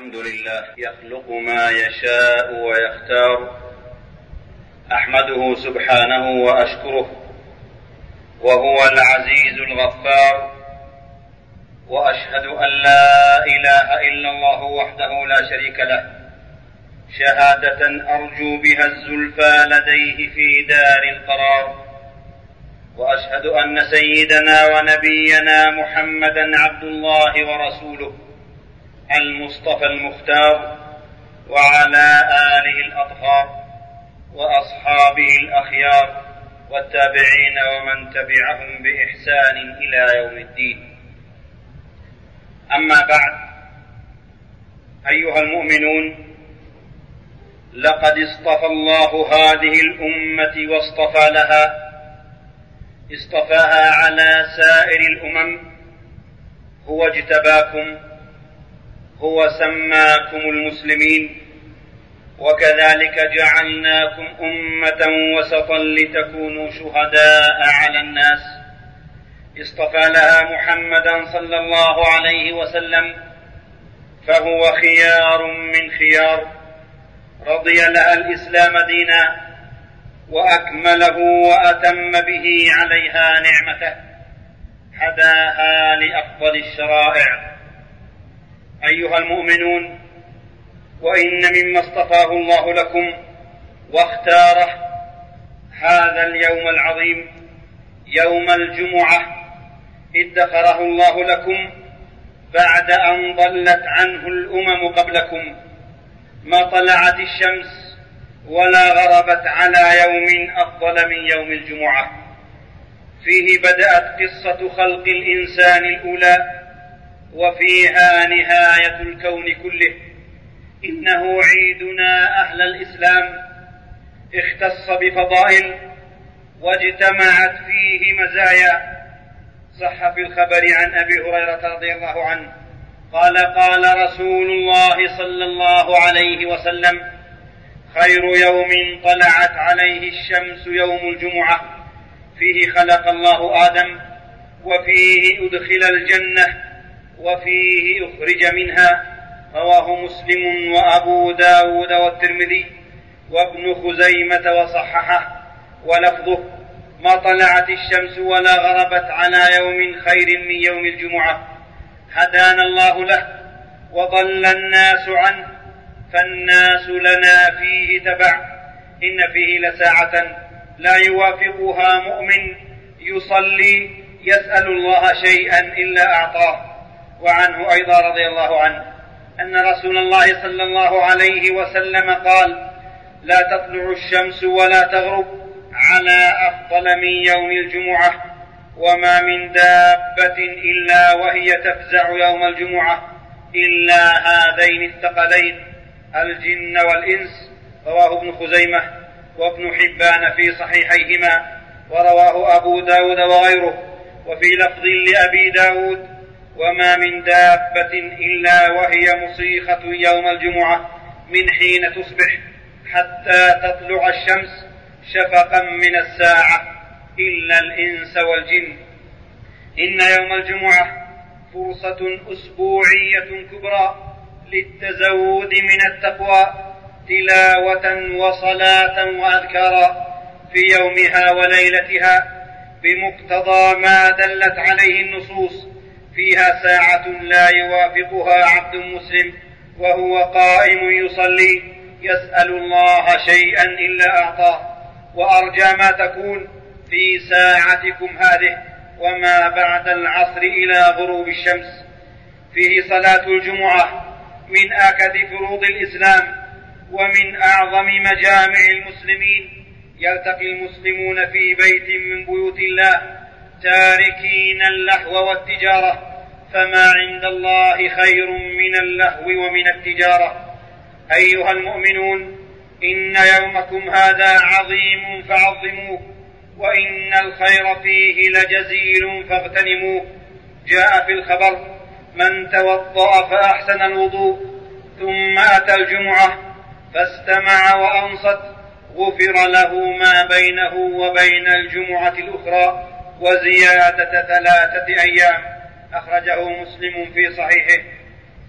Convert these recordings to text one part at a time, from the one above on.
الحمد لله يخلق ما يشاء ويختار. أحمده سبحانه وأشكره، وهو العزيز الغفار. وأشهد أن لا إله إلا الله وحده لا شريك له، شهادة أرجو بها الزلفى لديه في دار القرار. وأشهد أن سيدنا ونبينا محمدا عبد الله ورسوله المصطفى المختار، وعلى آله الأطهار وأصحابه الأخيار والتابعين ومن تبعهم بإحسان إلى يوم الدين. أما بعد، أيها المؤمنون، لقد اصطفى الله هذه الأمة اصطفاها على سائر الأمم. هو اجتباكم، هو سماكم المسلمين، وكذلك جعلناكم أمة وسطا لتكونوا شهداء على الناس. اصطفى لها محمدا صلى الله عليه وسلم، فهو خيار من خيار. رضي لها الإسلام دينا، وأكمله وأتم به عليها نعمته، هداها لأفضل الشرائع. أيها المؤمنون، وإن مما اصطفاه الله لكم واختاره هذا اليوم العظيم، يوم الجمعة، ادخره الله لكم بعد أن ضلت عنه الأمم قبلكم. ما طلعت الشمس ولا غربت على يوم أفضل من يوم الجمعة. فيه بدأت قصة خلق الإنسان الأولى، وفيها نهاية الكون كله. إنه عيدنا أهل الإسلام، اختص بفضائل واجتمعت فيه مزايا. صح في الخبر عن أبي هريرة رضي الله عنه قال: قال رسول الله صلى الله عليه وسلم: خير يوم طلعت عليه الشمس يوم الجمعة، فيه خلق الله آدم، وفيه أدخل الجنة، وفيه أخرج منها. رواه مسلم وأبو داود والترمذي وابن خزيمة وصححه. ولفظه: ما طلعت الشمس ولا غربت على يوم خير من يوم الجمعة، هدانا الله له وضل الناس عنه، فالناس لنا فيه تبع. إن فيه لساعة لا يوافقها مؤمن يصلي يسأل الله شيئا إلا أعطاه. وعنه أيضا رضي الله عنه أن رسول الله صلى الله عليه وسلم قال: لا تطلع الشمس ولا تغرب على أفضل من يوم الجمعة، وما من دابة إلا وهي تفزع يوم الجمعة إلا هذين الثقلين، الجن والإنس. رواه ابن خزيمة وابن حبان في صحيحيهما، ورواه أبو داود وغيره. وفي لفظ لأبي داود: وما من دابة إلا وهي مصيخة يوم الجمعة من حين تصبح حتى تطلع الشمس شفقا من الساعة إلا الإنس والجن. إن يوم الجمعة فرصة أسبوعية كبرى للتزود من التقوى، تلاوة وصلاة وأذكارا في يومها وليلتها بمقتضى ما دلت عليه النصوص. فيها ساعة لا يوافقها عبد مسلم وهو قائم يصلي يسأل الله شيئا إلا أعطاه. وأرجى ما تكون في ساعتكم هذه وما بعد العصر إلى غروب الشمس. فيه صلاة الجمعة من آكد فروض الإسلام ومن أعظم مجامع المسلمين. يلتقي المسلمون في بيت من بيوت الله تاركين اللهو والتجارة، فما عند الله خير من اللهو ومن التجارة. أيها المؤمنون، إن يومكم هذا عظيم فعظموه، وإن الخير فيه لجزيل فاغتنموه. جاء في الخبر: من توضأ فأحسن الوضوء ثم أتى الجمعة فاستمع وأنصت غفر له ما بينه وبين الجمعة الأخرى وزيادة 3 أيام. أخرجه مسلم في صحيحه.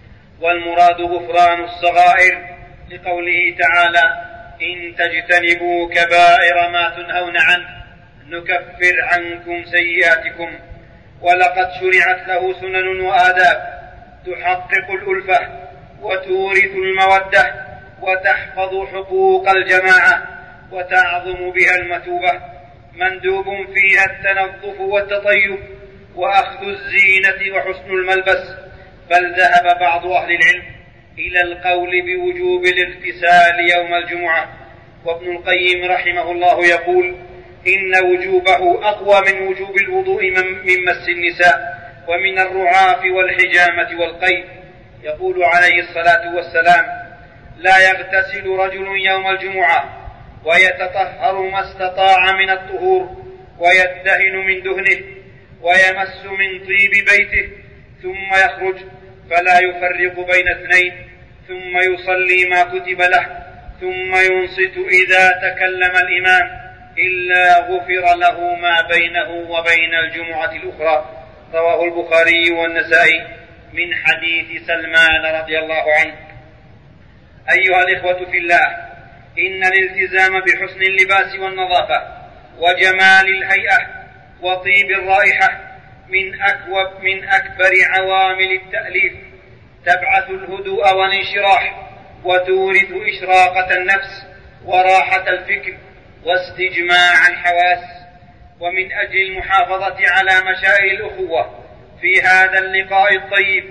والمراد غفران الصغائر، لقوله تعالى: إن تجتنبوا كبائر ما تنهون عنه نكفر عنكم سيئاتكم. ولقد شرعت له سنن وآداب تحقق الألفة وتورث المودة وتحفظ حقوق الجماعة وتعظم بها المثوبة، مندوب فيها التنظف والتطيب وأخذ الزينة وحسن الملبس. بل ذهب بعض أهل العلم إلى القول بوجوب الاغتسال يوم الجمعة، وابن القيم رحمه الله يقول: إن وجوبه أقوى من وجوب الوضوء من مس النساء ومن الرعاف والحجامة والقيد. يقول عليه الصلاة والسلام: لا يغتسل رجل يوم الجمعة ويتطهر ما استطاع من الطهور ويدهن من دهنه ويمس من طيب بيته ثم يخرج فلا يفرق بين اثنين، ثم يصلي ما كتب له، ثم ينصت إذا تكلم الإمام، إلا غفر له ما بينه وبين الجمعة الأخرى. رواه البخاري والنسائي من حديث سلمان رضي الله عنه. أيها الإخوة في الله، إن الالتزام بحسن اللباس والنظافة وجمال الهيئة وطيب الرائحة من أكبر عوامل التأليف، تبعث الهدوء والانشراح وتورث إشراقة النفس وراحة الفكر واستجماع الحواس. ومن أجل المحافظة على مشاعر الأخوة في هذا اللقاء الطيب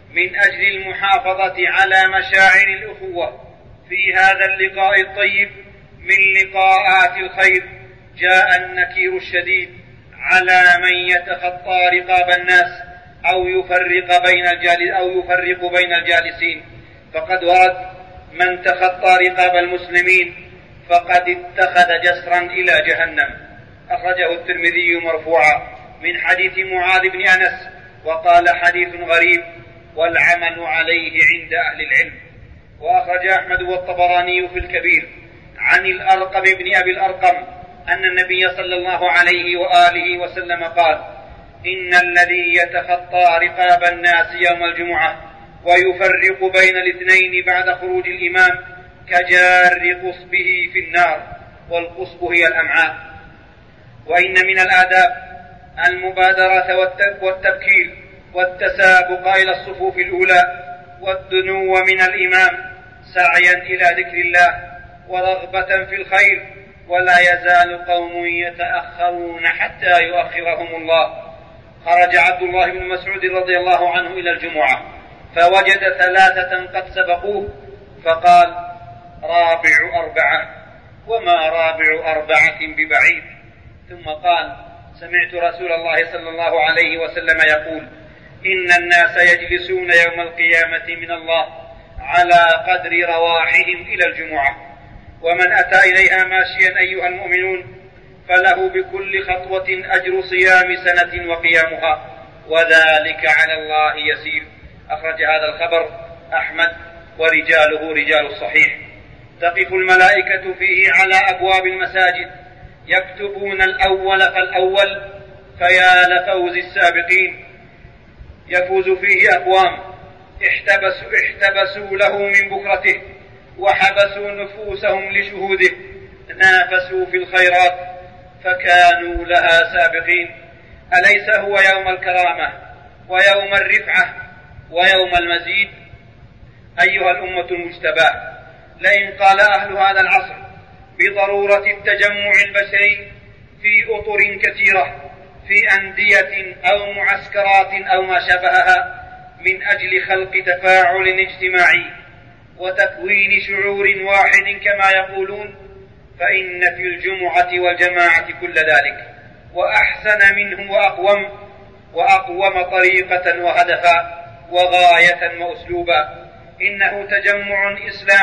من لقاءات الخير جاء النكير الشديد على من يتخطى رقاب الناس أو يفرق بين الجالسين. فقد ورد: من تخطى رقاب المسلمين فقد اتخذ جسرا إلى جهنم. أخرجه الترمذي مرفوعا من حديث معاذ بن أنس، وقال: حديث غريب والعمل عليه عند أهل العلم. وأخرج أحمد والطبراني في الكبير عن الأرقم بن أبي الأرقم أن النبي صلى الله عليه وآله وسلم قال: إن الذي يتخطى رقاب الناس يوم الجمعة ويفرق بين الاثنين بعد خروج الإمام كجار قصبه في النار، والقصب هي الأمعاء. وإن من الآداب المبادرة والتبكير والتسابق إلى الصفوف الأولى والدنو من الإمام سعيا إلى ذكر الله ورغبة في الخير، ولا يزال قوم يتأخرون حتى يؤخرهم الله. خرج عبد الله بن مسعود رضي الله عنه إلى الجمعة فوجد 3 قد سبقوه، فقال: رابع 4، وما رابع 4 ببعيد. ثم قال: سمعت رسول الله صلى الله عليه وسلم يقول: إن الناس يجلسون يوم القيامة من الله على قدر رواحهم إلى الجمعة، ومن أتى إليها ماشيا أيها المؤمنون فله بكل خطوة أجر صيام سنة وقيامها، وذلك على الله يسير. أخرج هذا الخبر أحمد ورجاله رجال الصحيح. تقف الملائكة فيه على أبواب المساجد يكتبون الأول فالأول، فيا لفوز السابقين. يفوز فيه أقوام احتبسوا له من بكرته وحبسوا نفوسهم لشهوده، نافسوا في الخيرات فكانوا لها سابقين. أليس هو يوم الكرامة ويوم الرفعة ويوم المزيد؟ أيها الأمة المجتباة، لئن قال أهل هذا العصر بضرورة التجمع البشري في أطر كثيرة في أندية أو معسكرات أو ما شابهها من أجل خلق تفاعل اجتماعي وتكوين شعور واحد كما يقولون، فإن في الجمعة والجماعة كل ذلك وأحسن منه وأقوم طريقة وهدفا وغاية وأسلوبا. إنه تجمع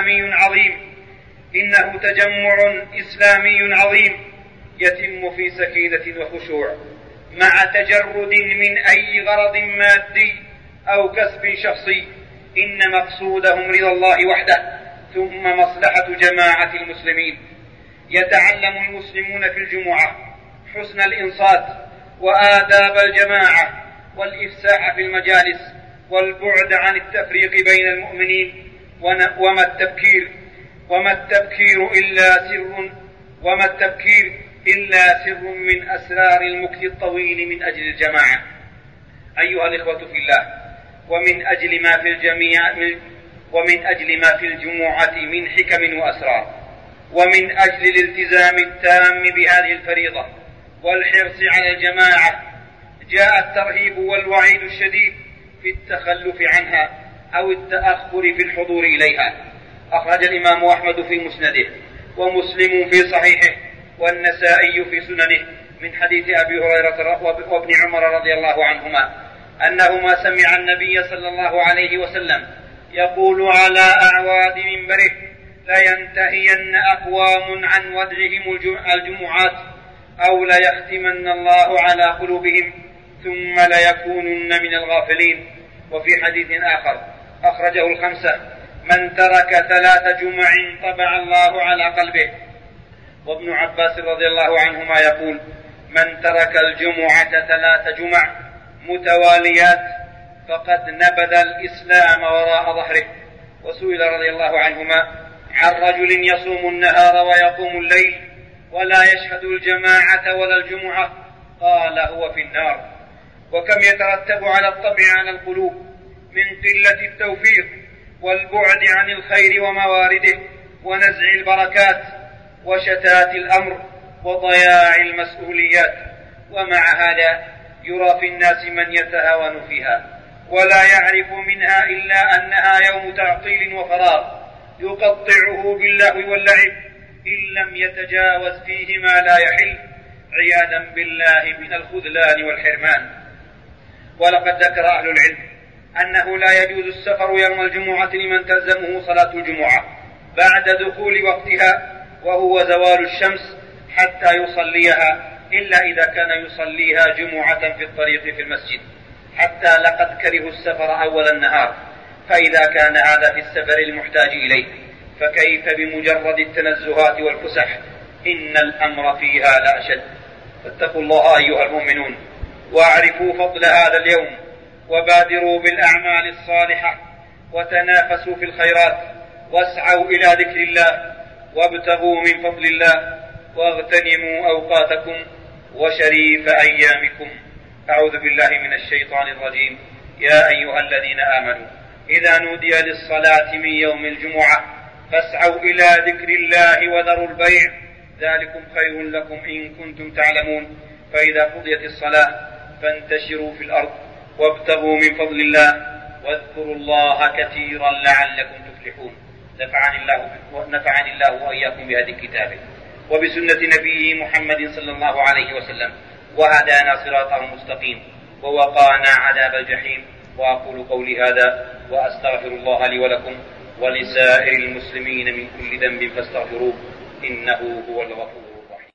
إسلامي عظيم يتم في سكينة وخشوع مع تجرد من أي غرض مادي أو كسب شخصي. إن مقصودهم رضا الله وحده ثم مصلحة جماعة المسلمين. يتعلم المسلمون في الجمعة حسن الإنصات وآداب الجماعة والإفساح في المجالس والبعد عن التفريق بين المؤمنين، وما التبكير إلا سر من أسرار المكث الطويل من أجل الجماعة. أيها الإخوة في الله، ومن أجل ما في الجمعة من حكم وأسرار، ومن أجل الالتزام التام بهذه الفريضة والحرص على الجماعة، جاء الترهيب والوعيد الشديد في التخلف عنها أو التأخر في الحضور إليها. أخرج الإمام أحمد في مسنده، ومسلم في صحيحه، والنسائي في سننه من حديث أبي هريرة وابن عمر رضي الله عنهما أنهما سمع النبي صلى الله عليه وسلم يقول على أعواد منبره: لينتهين أقوام عن ودعهم الجمعات، أو ليختمن الله على قلوبهم، ثم ليكونن من الغافلين. وفي حديث آخر أخرجه الخمسة: من ترك 3 جمع طبع الله على قلبه. وابن عباس رضي الله عنهما يقول: من ترك الجمعة 3 جمع متواليات فقد نبذ الإسلام وراء ظهره. وسئل رضي الله عنهما عن رجل يصوم النهار ويقوم الليل ولا يشهد الجماعة ولا الجمعة، قال: هو في النار. وكم يترتب على الطبع على القلوب من قلة التوفيق والبعد عن الخير وموارده ونزع البركات وشتات الأمر وضياع المسؤوليات. ومع هذا يرى في الناس من يتهاون فيها ولا يعرف منها إلا أنها يوم تعطيل وفراغ يقطعه باللهو واللعب إن لم يتجاوز فيه ما لا يحل، عياذا بالله من الخذلان والحرمان. ولقد ذكر أهل العلم أنه لا يجوز السفر يوم الجمعة لمن تلزمه صلاة الجمعة بعد دخول وقتها وهو زوال الشمس حتى يصليها، إلا إذا كان يصليها جمعة في الطريق في المسجد، حتى لقد كرهوا السفر أول النهار. فإذا كان هذا في السفر المحتاج إليه، فكيف بمجرد التنزهات والفسح؟ إن الأمر فيها لأشد. فاتقوا الله أيها المؤمنون، واعرفوا فضل هذا اليوم، وبادروا بالأعمال الصالحة، وتنافسوا في الخيرات، واسعوا إلى ذكر الله، وابتغوا من فضل الله، واغتنموا أوقاتكم وشريف أيامكم. أعوذ بالله من الشيطان الرجيم. يا أيها الذين آمنوا إذا نودي للصلاة من يوم الجمعة فاسعوا إلى ذكر الله وذروا البيع، ذلكم خير لكم إن كنتم تعلمون. فإذا قضيت الصلاة فانتشروا في الأرض وابتغوا من فضل الله واذكروا الله كثيرا لعلكم تفلحون. نفعني الله وإياكم بهدي كتابه وبسنة نبيه محمد صلى الله عليه وسلم، وهدانا صراطه المستقيم، ووقانا عذاب الجحيم. وأقول قولي هذا وأستغفر الله لي ولكم ولسائر المسلمين من كل ذنب فاستغفروه إنه هو الغفور الرحيم.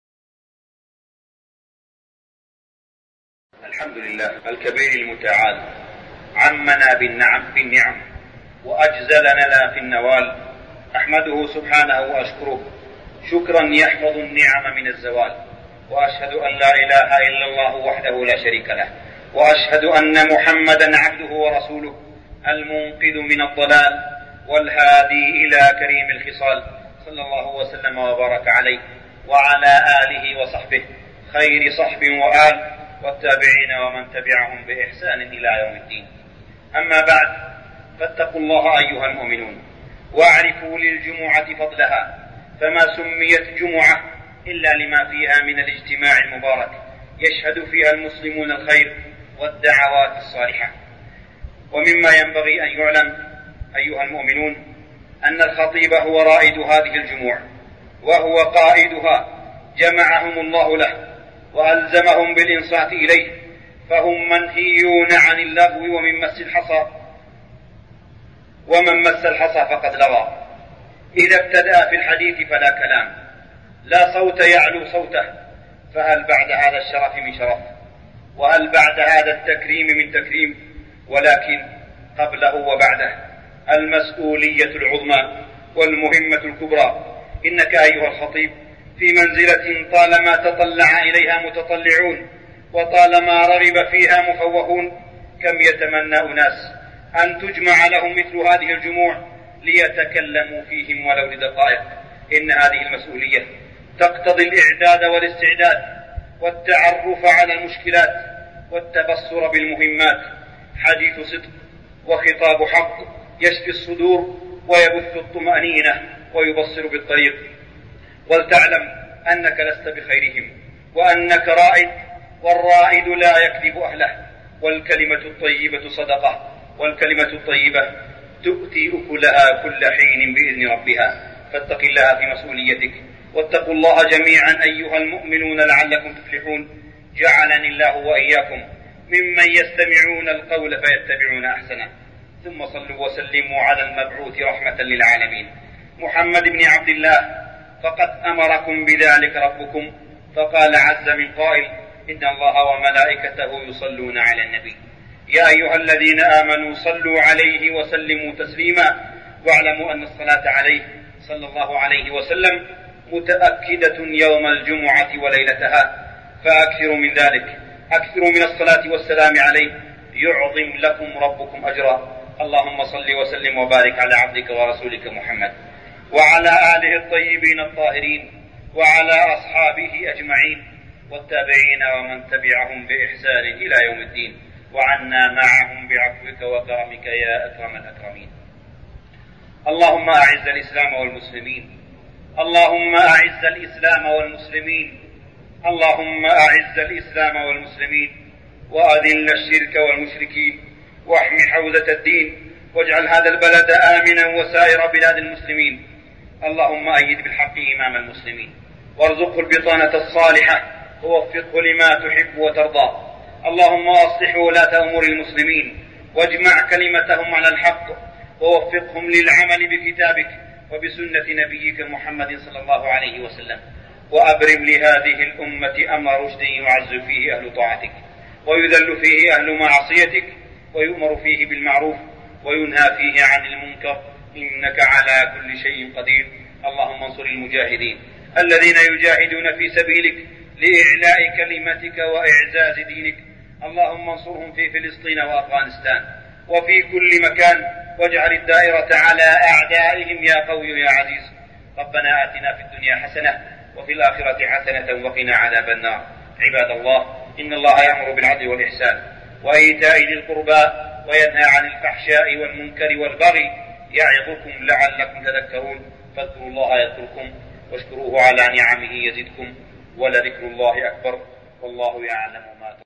الحمد لله الكبير المتعال، عمنا بالنعم وأجزل لنا في النوال. أحمده سبحانه وأشكره شكرا يحفظ النعم من الزوال، وأشهد أن لا إله إلا الله وحده لا شريك له، وأشهد أن محمدا عبده ورسوله المنقذ من الضلال والهادي إلى كريم الخصال، صلى الله وسلم وبارك عليه وعلى آله وصحبه خير صحب وآل والتابعين ومن تبعهم بإحسان إلى يوم الدين. أما بعد، فاتقوا الله أيها المؤمنون، واعرفوا للجمعة فضلها، فما سميت جمعة إلا لما فيها من الاجتماع المبارك يشهد فيها المسلمون الخير والدعوات الصالحة. ومما ينبغي أن يعلم أيها المؤمنون أن الخطيب هو رائد هذه الجموع وهو قائدها، جمعهم الله له وألزمهم بالإنصات إليه، فهم منهيون عن اللغو ومن مس الحصى، ومن مس الحصى فقد لغى. إذا ابتدأ في الحديث فلا كلام، لا صوت يعلو صوته، فهل بعد هذا الشرف من شرف؟ وهل بعد هذا التكريم من تكريم؟ ولكن قبله وبعده المسؤولية العظمى والمهمة الكبرى. إنك أيها الخطيب في منزلة طالما تطلع إليها متطلعون وطالما رغب فيها مفوهون، كم يتمنى أناس أن تجمع لهم مثل هذه الجموع ليتكلموا فيهم ولو لدقائق. إن هذه المسؤولية تقتضي الإعداد والاستعداد والتعرف على المشكلات والتبصر بالمهمات. حديث صدق وخطاب حق يشفي الصدور ويبث الطمأنينة ويبصر بالطريق. ولتعلم أنك لست بخيرهم وأنك رائد، والرائد لا يكذب أهله. والكلمة الطيبة صدقة، والكلمة الطيبة تؤتي أكلها كل حين بإذن ربها. فاتق الله في مسؤوليتك، واتقوا الله جميعا أيها المؤمنون لعلكم تفلحون. جعلني الله وإياكم ممن يستمعون القول فيتبعون أحسنه. ثم صلوا وسلموا على المبعوث رحمة للعالمين محمد بن عبد الله، فقد أمركم بذلك ربكم، فقال عز من قائل: إن الله وملائكته يصلون على النبي يا أيها الذين آمنوا صلوا عليه وسلموا تسليما. واعلموا أن الصلاة عليه صلى الله عليه وسلم متأكدة يوم الجمعة وليلتها، فأكثروا من ذلك، أكثروا من الصلاة والسلام عليه يعظم لكم ربكم أجرا. اللهم صل وسلم وبارك على عبدك ورسولك محمد وعلى آله الطيبين الطاهرين وعلى أصحابه أجمعين والتابعين ومن تبعهم بإحسان إلى يوم الدين، وعنا معهم بعفوك وكرمك يا أكرم الأكرمين. اللهم أعز الإسلام والمسلمين، اللهم أعز الإسلام والمسلمين، اللهم أعز الإسلام والمسلمين، وأذل الشرك والمشركين، واحم حوزة الدين، واجعل هذا البلد آمنا وسائر بلاد المسلمين. اللهم أيد بالحق إمام المسلمين، وارزقه البطانة الصالحة، ووفقه لما تحب وترضى. اللهم أصلح ولاة أمور المسلمين، واجمع كلمتهم على الحق، ووفقهم للعمل بكتابك وبسنة نبيك محمد صلى الله عليه وسلم. وأبرم لهذه الأمة أمر رشد يعز فيه أهل طاعتك، ويذل فيه أهل معصيتك، ويؤمر فيه بالمعروف وينهى فيه عن المنكر، إنك على كل شيء قدير. اللهم انصر المجاهدين الذين يجاهدون في سبيلك لإعلاء كلمتك وإعزاز دينك. اللهم انصرهم في فلسطين وأفغانستان وفي كل مكان، واجعل الدائرة على أعدائهم يا قوي يا عزيز. ربنا آتنا في الدنيا حسنة وفي الآخرة حسنة وقنا عذاب النار. عباد الله، إن الله يأمر بالعدل والإحسان وإيتاء ذي القربى وينهى عن الفحشاء والمنكر والبغي، يعظكم لعلكم تذكرون. فاذكروا الله يذكركم، واشكروه على نعمه يزدكم، ولذكر الله أكبر، والله يعلم ما